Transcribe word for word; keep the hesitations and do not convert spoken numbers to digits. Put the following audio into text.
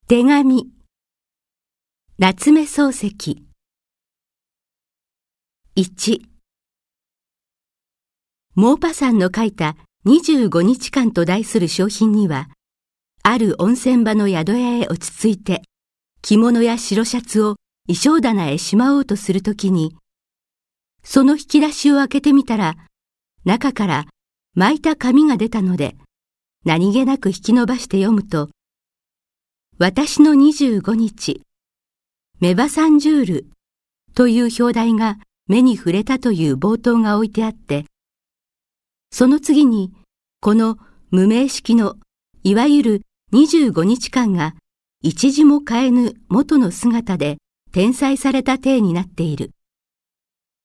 手紙。夏目漱石。いち。モーパさんの書いたにじゅうごにちかんと題する小品には、ある温泉場の宿屋へ落ち着いて、着物や白シャツを衣装棚へしまおうとするときに、その引き出しを開けてみたら、中から巻いた紙が出たので、何気なく引き伸ばして読むと、私のにじゅうごにち、メバサンジュールという表題が目に触れたという冒頭が置いてあって、その次にこの無名式のいわゆるにじゅうごにちかんが一字も変えぬ元の姿で転載された体になっている。